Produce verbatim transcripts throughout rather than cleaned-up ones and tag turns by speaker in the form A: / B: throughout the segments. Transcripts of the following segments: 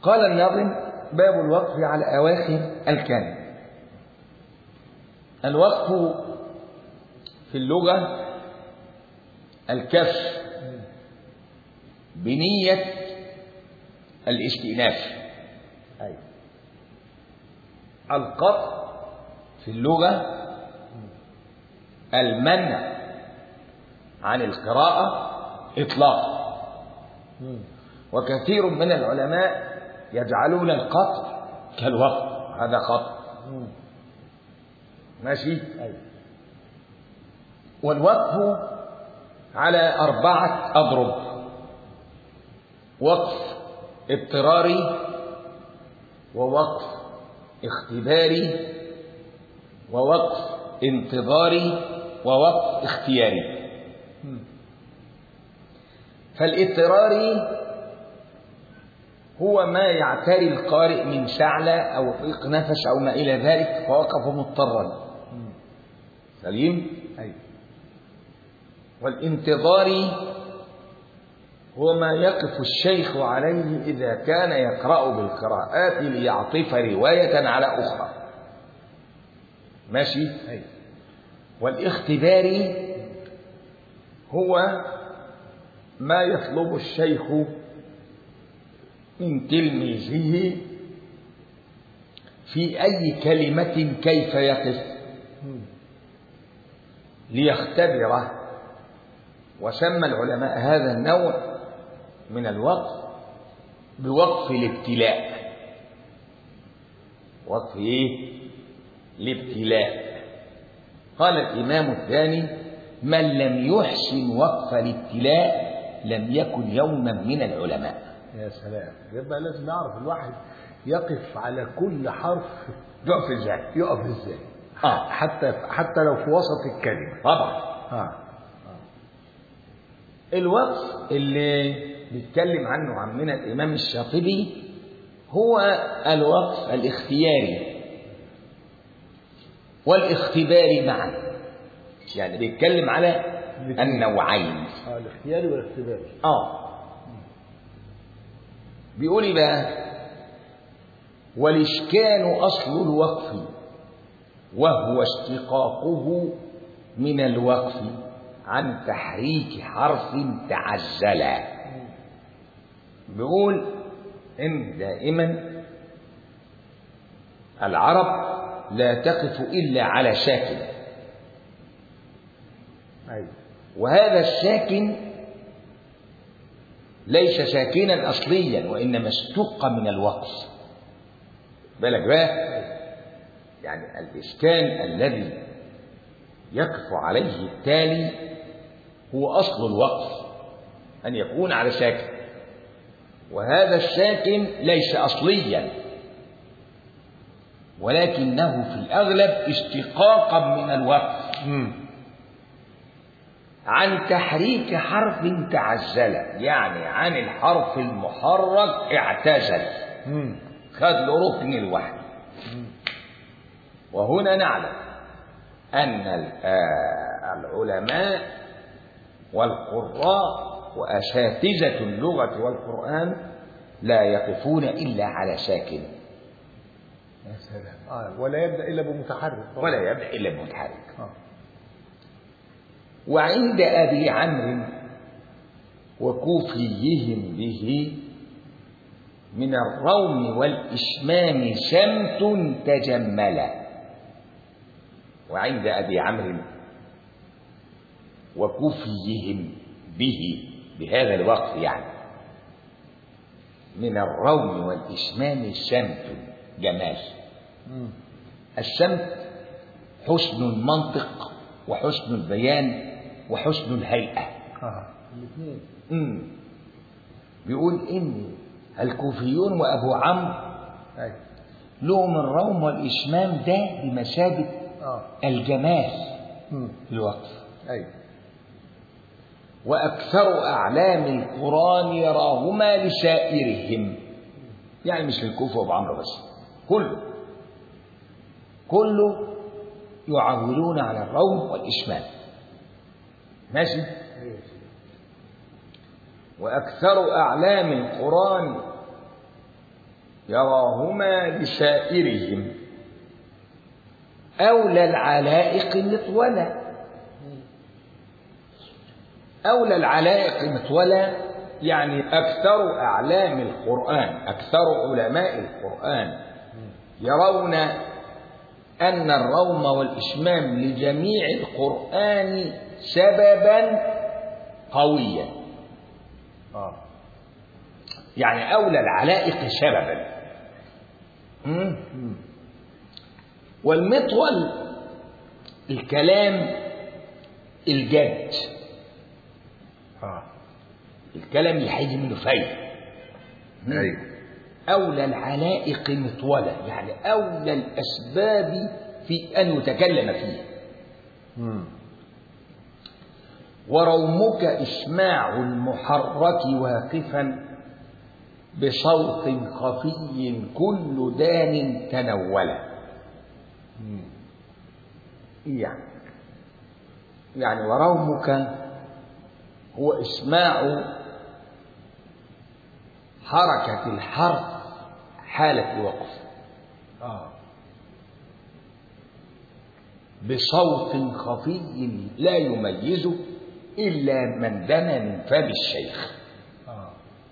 A: قال الناظم: باب الوقف على أواخر الكلم. الوقف في اللغة الكف بنية الاستئناف.
B: أي.
A: القطع في اللغة المنع عن القراءة إطلاقا. وكثير من العلماء يجعلون القطع كالوقف، هذا قطع. ماشي.
B: أي.
A: والوقف على أربعة أضرب: وقف اضطراري، ووقف اختباري، ووقف انتظاري، ووقف اختياري. فالاضطراري هو ما يعتري القارئ من شعلة أو ضيق نفس أو ما إلى ذلك فوقف مضطرا. سليم؟
B: أي.
A: والانتظاري هو ما يقف الشيخ عليه إذا كان يقرأ بالقراءات ليعطف رواية على أخرى. ماشي؟
B: أي.
A: والاختباري هو ما يطلب الشيخ من تلميذه في أي كلمة كيف يقف ليختبره. وسمى العلماء هذا النوع من الوقف بوقف الابتلاء. وقف ايه؟ الابتلاء. قال الإمام الثاني: من لم يحسن وقف الابتلاء لم يكن يوما من العلماء.
B: يا سلام. يبقى لازم يعرف الواحد يقف على كل حرف
A: يقف ازاي،
B: يقف ازاي.
A: اه
B: حتى حتى لو في وسط الكلمة.
A: طبعا.
B: اه
A: الوقف اللي بيتكلم عنه عمنا الإمام الشاطبي هو الوقف الاختياري والاختباري معا، يعني بيتكلم على النوعين.
B: اه الاختياري والاختباري.
A: اه بيقول إيه بقى؟ والإشكال أصل الوقف وهو اشتقاقه من الوقف عن تحريك حرف تعزلا. بيقول إن دائما العرب لا تقف إلا على ساكن.
B: أيوة.
A: وهذا الساكن ليس ساكنا أصليا وإنما اشتق من الوقف. بالك بقى، يعني الإسكان الذي يقف عليه التالي هو أصل الوقف، أن يكون على ساكن، وهذا الساكن ليس أصليا ولكنه في الأغلب اشتقاقا من الوقف عن تحريك حرف تعزل، يعني عن الحرف المحرك اعتزل، خد له ركن الوحد. وهنا نعلم أن العلماء والقراء وأساتذة اللغة والقرآن لا يقفون إلا على ساكن.
B: يا سلام. آه. ولا يبدأ إلا بمتحرك.
A: ولا يبدأ إلا بمتحرك.
B: آه.
A: وعند أبي عمرو وكوفيهم به من الروم والإشمام سمت تجمل. وعند أبي عمرو وكوفيهم به بهذا الوقت يعني من الروم والإشمام سمت جمال. السمت حسن المنطق وحسن البيان وحسن الهيئة.
B: آه. الاثنين.
A: امم بيقول إن الكوفيون وأبو عمرو
B: أي.
A: لهم الروم والإشمام ده بمثابة
B: آه.
A: الجمال
B: مم.
A: في الوقف.
B: أي.
A: وأكثر أعلام القرآن يراهما لسائرهم، يعني مش للكوفة وأبو عمرو بس، كله كله يعولون على الروم والإشمام. ماشي. وأكثر أعلام القرآن يراهما لسائرهم أولى العلائق مطولا. أولى العلائق مطولا يعني أكثر أعلام القرآن، أكثر علماء القرآن يرون أن الروم والإشمام لجميع القرآن سببا قويا.
B: آه.
A: يعني أولى العلائق سببا. مم. والمطول الكلام الجد،
B: آه.
A: الكلام اللي هيجي منه فايدة.
B: أيوه.
A: أولى العلائق مطولة يعني أولى الأسباب في أن يتكلم فيه.
B: مم.
A: ورومك إسماع المحرك واقفا بصوت خفي كل دان تنولا. يعني يعني ورومك هو إسماع حركة الحرف حالة الوقف
B: آه.
A: بصوت خفي لا يميزه إلا من دنا من فم الشيخ.
B: آه.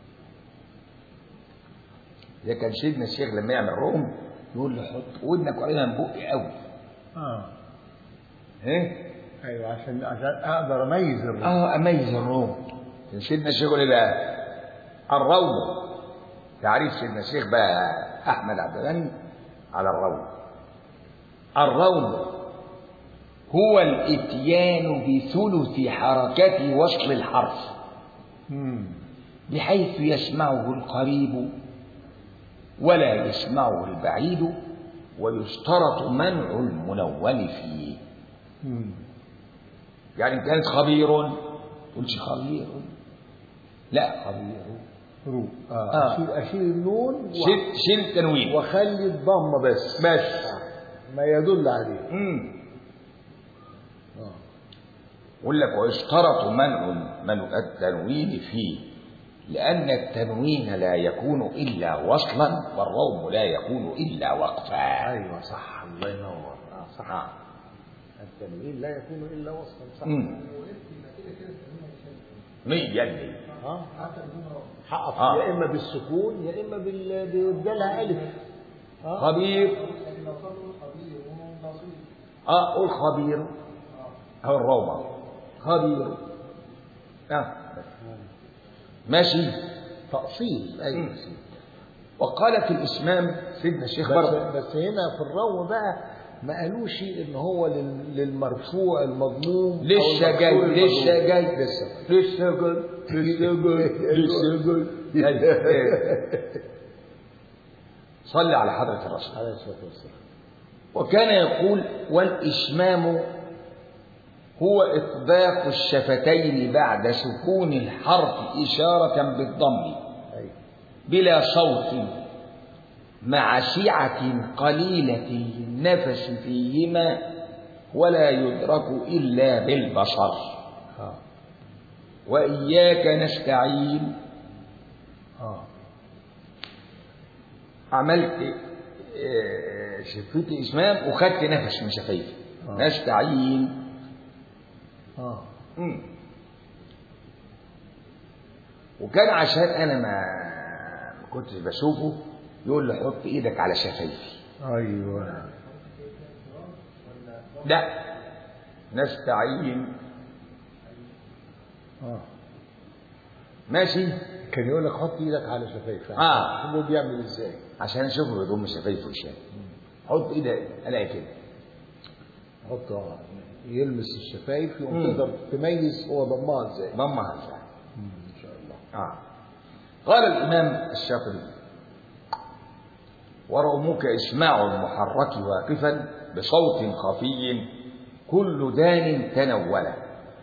A: إذا كان سيدنا الشيخ لما يعمل روم يقول له حط ودنك قريبة من بقي قوي.
B: آه.
A: إيه؟
B: أيوه عشان عشان أقدر أميز الروم.
A: آه أميز الروم. سيدنا الشيخ يقول إيه بقى؟ الروم، تعريف سيدنا الشيخ بقى أحمد عبد الغني على الروم. الروم هو الإتيان بثلث حركة وصل الحرف
B: مم.
A: بحيث يسمعه القريب ولا يسمعه البعيد، ويشترط منع المنون فيه.
B: مم.
A: يعني إن كانت خبير تقولش خبير، لا خبير
B: رو. آه.
A: آه.
B: أشيل أشيل النون
A: شيل شيل التنوين
B: وأخلي الضمة بس
A: بس.
B: آه. ما يدل عليه.
A: امم
B: آه.
A: يقول لك ويشترط منع منع التنوين فيه، لأن التنوين لا يكون إلا وصلا والروم لا يكون إلا وقفا.
B: أيوه صح، الله ينور. آه صح.
A: آه.
B: التنوين لا يكون إلا وصلا. صح.
A: امم مية المية.
B: اه حقف
A: آه.
B: يا اما بالسكون يا اما بال بدالها الف.
A: آه. خبير. اه قول خبير او الروضه خبير. اه ماشي
B: تأصيل. ايوه.
A: وقال في الاسمام سيدنا الشيخ
B: بس,
A: برضه
B: بس هنا في الروم بقى ما قالوش ان هو لل- للمرفوع المضموم.
A: لسه جاي لسه جاي
B: لسه
A: لسه جاي لسه جاي لسه جاي. صلي على حضرة الرسول
B: عليه الصلاة والسلام.
A: وكان يقول والإشمام هو إطباق الشفتين بعد سكون الحرف إشارة بالضم
B: أيوة.
A: بلا صوت مع سعة قليلة النفس فيهما ولا يدرك إلا بالبصر.
B: آه.
A: وإياك نستعين.
B: آه.
A: عملت شفيت إسمام وخدت نفس من شفايفي.
B: آه.
A: نستعين.
B: آه.
A: مم. وكان عشان أنا ما كنتش بشوفه يقول له حط إيدك على شفايفي.
B: أيوة.
A: لا نستعين.
B: آه.
A: ماشي.
B: كان يقول لك حط ايدك على شفايفك.
A: آه.
B: هو بيعمل ازاي؟
A: عشان اشوفه بيضم شفايفه وشاي. حط ايدك الاقي كده.
B: حط اه يلمس الشفايف يقوم
A: مم.
B: تقدر تميز هو ضمها ازاي.
A: ضمها ازاي.
B: ان شاء الله.
A: اه قال الامام الشافعي ورومك اسماع المحرك واقفا بصوت خفي كل دان تنولا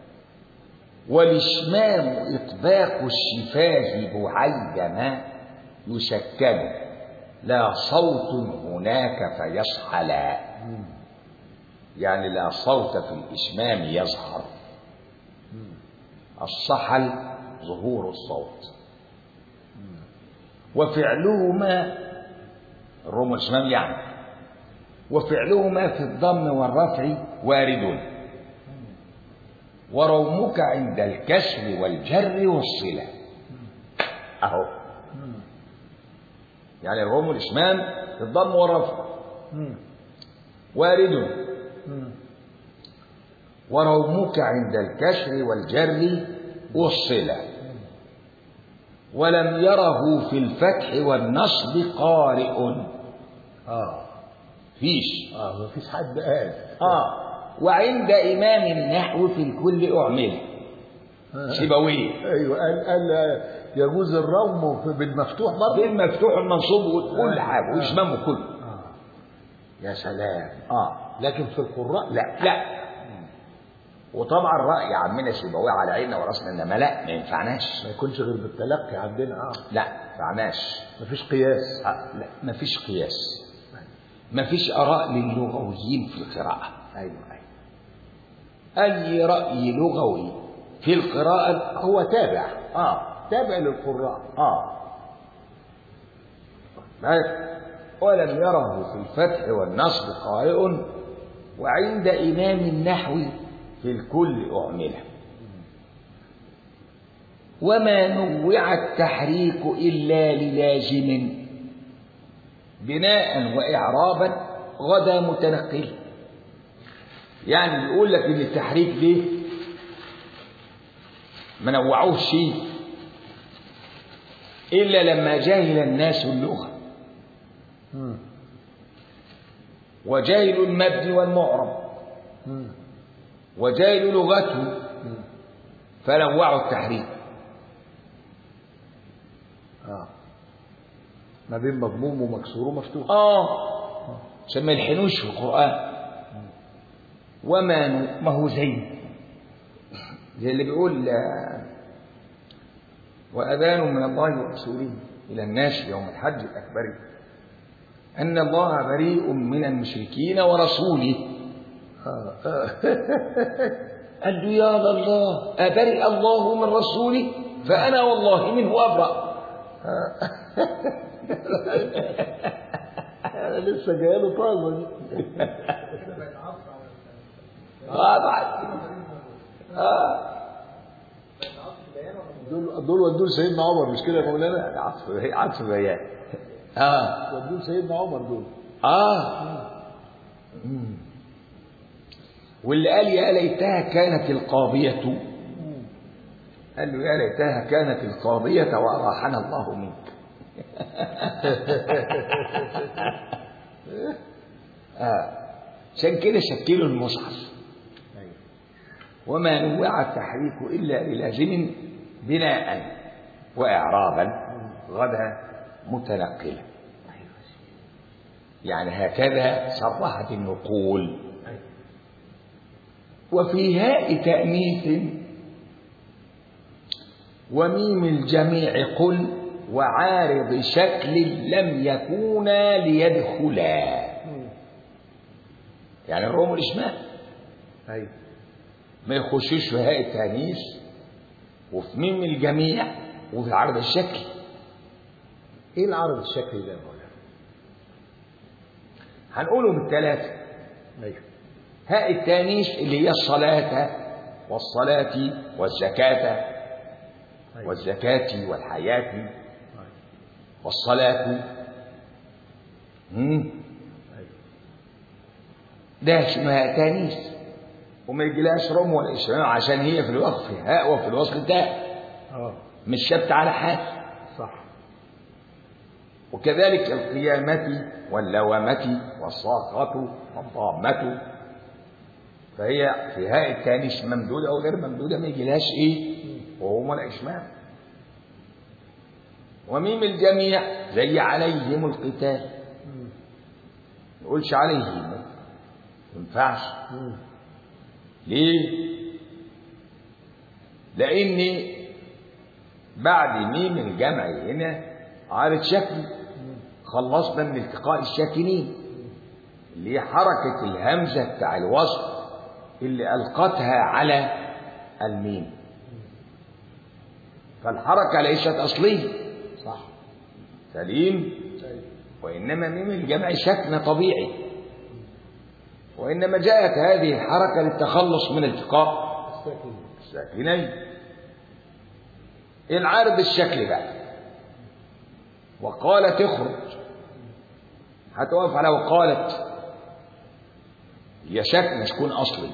A: والاشمام اطباق الشفاه بعيدما يسكن لا صوت هناك فيصحلا. يعني لا صوت في الإشمام يظهر. الصحل ظهور الصوت. وفعلهما الروم والإشمام يعني. وفعلهما في الضم والرفع وارد، ورومك عند الكسر والجر والصلة. أهو يعني الروم والإشمام في الضم والرفع وارد، ورومك عند الكسر والجر والصلة، ولم يره في الفتح والنصب قارئ.
B: اه
A: فيش
B: اه مفيش حد قال.
A: اه وعند إمام النحو في الكل أعمل. سيبويه.
B: ايوه قال قال يجوز الروم بالمفتوح برضه،
A: بالمفتوح والمنصوب وكل حاجة وإشمامه كله.
B: آه. يا سلام.
A: اه
B: لكن في القراء
A: لا لا. وطبعا رأي عمنا سيبويه على عيننا وراسنا، انما لا ما ينفعناش،
B: ما يكونش غير بالتلقي عندنا. اه
A: لا ما ينفعناش.
B: مفيش قياس.
A: آه. لا مفيش قياس، مفيش آراء للغويين في القراءة.
B: ايوه ايوه
A: أي رأي لغوي في القراءة
B: هو تابع.
A: اه
B: تابع للقراء.
A: اه ولم يره في الفتح والنصب قارئ، وعند إمام النحو في الكل أعمله. وما نوع التحريك إلا للازم بناء وإعرابا غدا متنقل. يعني بيقول لك إن التحريك ليه ما نوعوه شيء إلا لما جاهل الناس اللغة وجاهل المبني والمعرب وجاهل لغته فنوعوا التحريك.
B: اه ما بين مضموم ومكسور ومفتوح.
A: اه عشان ما يلحنوش في القرآن. وما ما هو زي زي اللي بيقول وأذان من الله ورسوله إلى الناس يوم الحج الأكبر أن الله بريء من المشركين ورسوله. قال له يا الله أبرئ الله من رسوله فأنا والله منه أبرأ.
B: أنا لسه جايله طازة دي.
A: طبعا اه
B: دول دول ودول سيدنا عمر مش كده يا مولانا؟
A: عطف عطف بيان. اه
B: ودول سيدنا عمر دول.
A: اه مم. واللي قال يا ليتها كانت القاضية، قال له يا ليتها كانت القاضية وأراحنا الله منك. آه. عشان كده شكلوا المصحف. وما نوع التحريك إلا للازم بناء وإعرابا غدا متنقلا. يعني هكذا صرحت النقول. وفي هاء تأنيث وميم الجميع قل وعارض شكل لم يكونا ليدخلا. يعني الروم والإشمام
B: أيوة.
A: ما يخشوش في هاء التأنيث وفي ميم الجميع وفي عرض الشكل.
B: ايه العرض الشكلي ده يا مولانا؟
A: هنقوله بالثلاثة.
B: ايوه.
A: هاء التأنيث اللي هي الصلاة والصلاة والزكاة أيوة. والزكاة والحياة أيوة. والصلاة أيوة. ده اسمها تأنيث وما يجيلهاش رم ولا إشمام عشان هي في الوقف هاء وفي الوصل تاء. اه مش شبت على حال.
B: صح.
A: وكذلك القيامة واللوامة والصاخة والطامة فهي في هاء التانيث ممدودة أو غير ممدودة ما يجيلهاش إيه وهو ولا إشمام. وميم الجميع زي عليهم القتال ما نقولش عليهم ما ينفعش. ليه؟ لأن بعد ميم الجمع هنا عارض شكل خلصنا من التقاء الساكنين اللي هي حركة الهمزة بتاع الوصل اللي ألقتها على الميم. فالحركة ليست أصلية.
B: صح.
A: سليم. وإنما ميم الجمع سكن طبيعي، وإنما جاءت هذه الحركة للتخلص من التقاء الساكنين. العارض الشكل بقى، وقالت اخرج، هتوقف على وقالت، هي سكن سكون أصلي،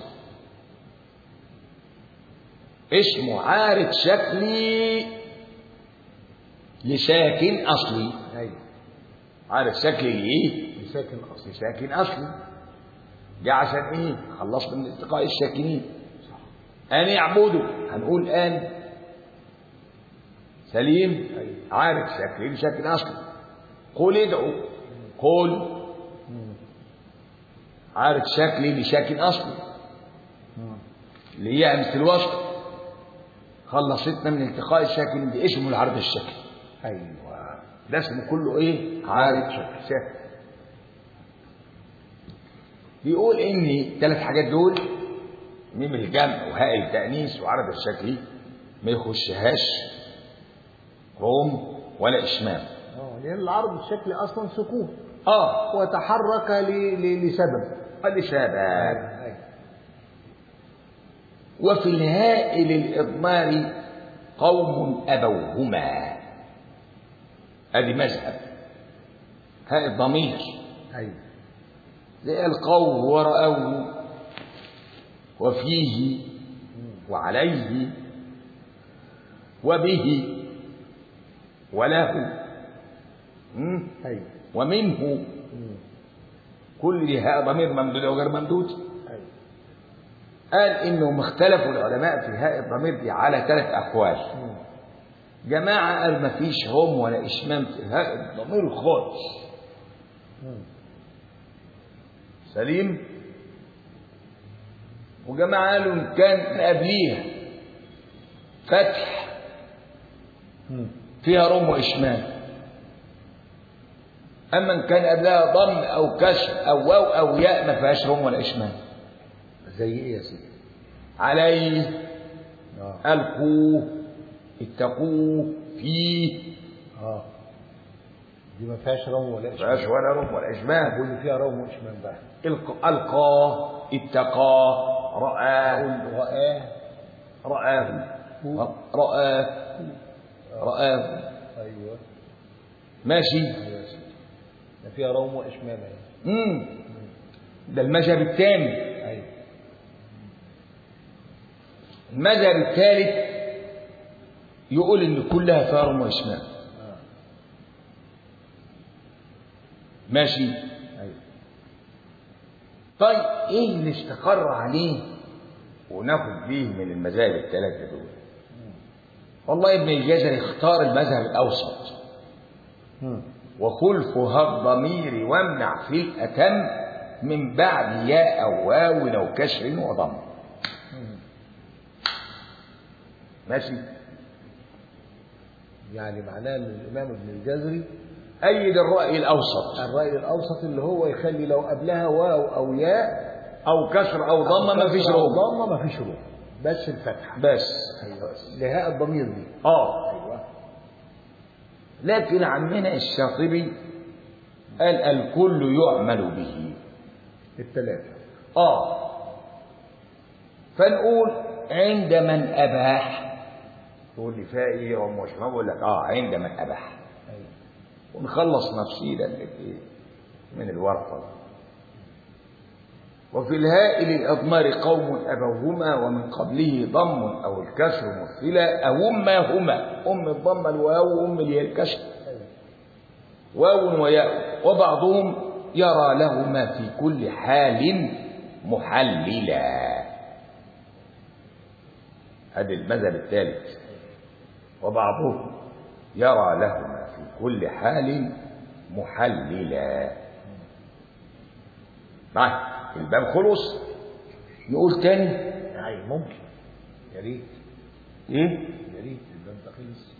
A: اسمه عارض شكلي لساكن أصلي.
B: أيوة.
A: عارض شكلي لإيه؟
B: لساكن أصلي.
A: لساكن أصلي. جاء عشان إيه؟ خلصنا من التقاء الساكنين. أن يعبدوا، هنقول آن سليم.
B: أيوة.
A: عارض شكلي لساكن أصلي. قل ادعوا، قل عارض شكلي لساكن أصلي اللي هي أمثل الوسط، خلصتنا من التقاء الساكن باسمه العرض الشكلي.
B: أيوة.
A: ده اسمه كله ايه؟ عارض شكلي. بيقول ان الثلاث حاجات دول، ميم الجمع وهاء التأنيث وعرض الشكلي، ما يخشهاش روم ولا إشمام.
B: اه لأن العرض الشكلي أصلا سكون.
A: اه
B: وتحرك ل... ل... لسبب.
A: لسبب.
B: أيوة.
A: وفي الهاء للإضمار قوم أبوهما، هذه مذهب هاء الضمير.
B: أيوة.
A: زي القوم ورأوه وفيه وعليه وبه وله
B: أيوة.
A: ومنه، كل دي هاء ضمير ممدود أو غير ممدود.
B: أيوة.
A: قال إنهم اختلفوا العلماء في هاء الضمير دي على ثلاث أقوال. جماعة قال ما فيش هم ولا إشمام في هاء الضمير خالص. سليم. وجماعة قالوا إن كان قبليها فتح فيها رم وإشمام، أما إن كان قبلها ضم أو كسر أو واو أو ياء ما فيهاش رم ولا إشمام.
B: زي إيه يا سيدي؟
A: عليه،
B: آه.
A: ألقوه، اتقوه، فيه.
B: اه دي ما فيهاش روم ولا
A: ما
B: إشمام.
A: فيهاش ولا رم ولا إشمام.
B: واللي فيها روم وإشمام بقى
A: ألقاه، اتقاه، رآه،
B: رآه،
A: رآه، رآه، رآه.
B: أيوه
A: ماشي.
B: أيوه يا سيدي، ده فيها روم وإشمام.
A: امم ده المذهب الثاني.
B: أيوه.
A: المذهب الثالث يقول ان كلها فيها رم وإشمام.
B: آه.
A: ماشي.
B: أيوه.
A: طيب ايه اللي استقر عليه وناخد بيه من المذاهب الثلاثه دول؟ والله ابن الجزري اختار المذهب الاوسط، وخلفها الضمير وامنع في الاتم من بعد ياء او واو او كسر وضم. ماشي.
B: يعني معناه ان الامام ابن الجزري
A: ايد الراي الاوسط،
B: الراي الاوسط اللي هو يخلي لو قبلها واو او ياء
A: او كسر او ضم ما فيش روم.
B: ضمه ما فيش روم، بس الفتحه
A: بس.
B: ايوه لهاء الضمير دي.
A: اه
B: ايوه.
A: لكن عمنا الشاطبي قال الكل يعمل به،
B: الثلاثه.
A: اه فنقول عند من اباح. تقول لي فيها ايه يا ام وشمام؟ اقول لك اه عند من اباح.
B: ايوه.
A: ونخلص نفسينا من من الورطه. وفي الهاء للإضمار قوم أبوهما ومن قبله ضم أو الكسر مثلا أهما هما، أم الضم الواو وأم الياء الكسر، واو وياء، وبعضهم يرى لهما في كل حال محللا. هذا المذهب الثالث. وبعضهم يرى لهما في كل حال محللا. معي الباب خلص. نقول تاني.
B: ايوه ممكن. يا ريت.
A: ايه؟
B: يا ريت الباب ده خلص.